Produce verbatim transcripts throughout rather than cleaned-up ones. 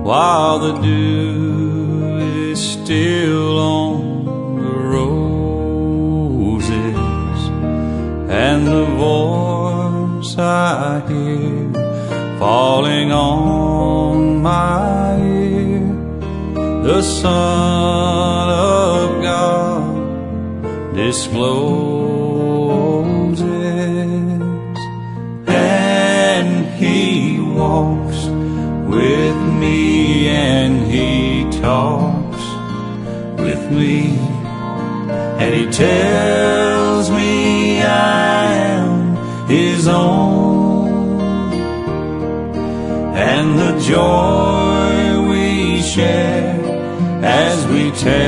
while the dew is still on the roses, and the voice I hear falling on my ear, the Son of God discloses, and He walks with me, and He talks with me, and He tells me I am His own, and the joy we share as we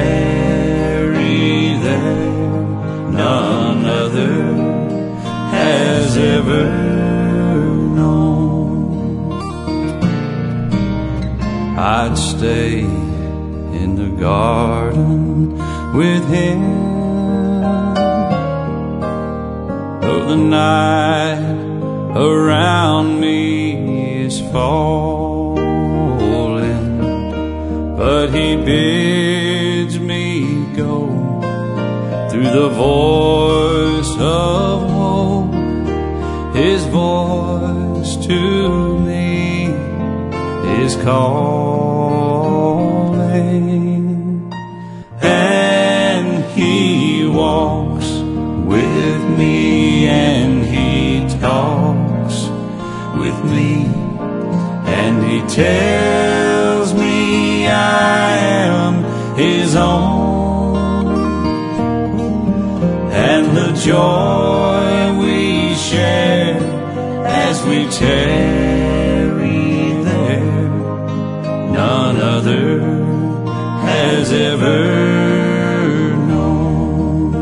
tarry there, none other has ever known. I'd stay in the garden with Him, though the night around me is falling, but He bids me go through the voice of woe. His voice to me is calling, and He walks with me, and He talks with me, and He tells me I am His own, and the joy we share as we tarry there, none other has ever known,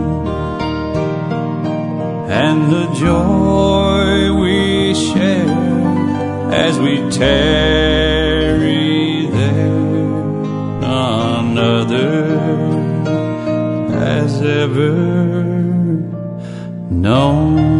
and the joy we share as we tarry there, none other has ever known.